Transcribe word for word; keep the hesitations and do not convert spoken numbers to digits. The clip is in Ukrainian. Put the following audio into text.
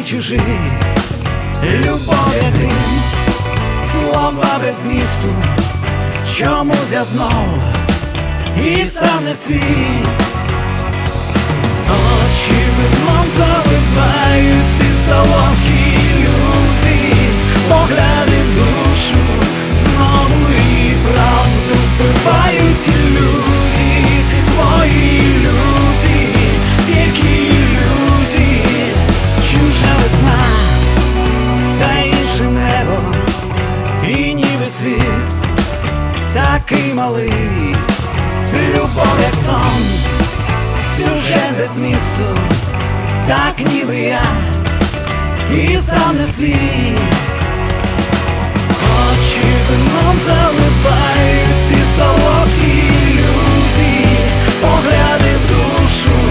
чужі, любов як дим, слова без змісту. Чомусь я знов і сам не свій. Очі вином заливають ці солодкі ілюзії, погляди в душу знову і правду вбивають ілюзії. Ці твої ілюзії, тільки ілюзії. Чужа весна та інше небо, і ніби світ такий малий. Любов як сон, сюжет без змісту, так ніби я і сам не свій. Очі вином заливають ці солодкі ілюзії, погляди в душу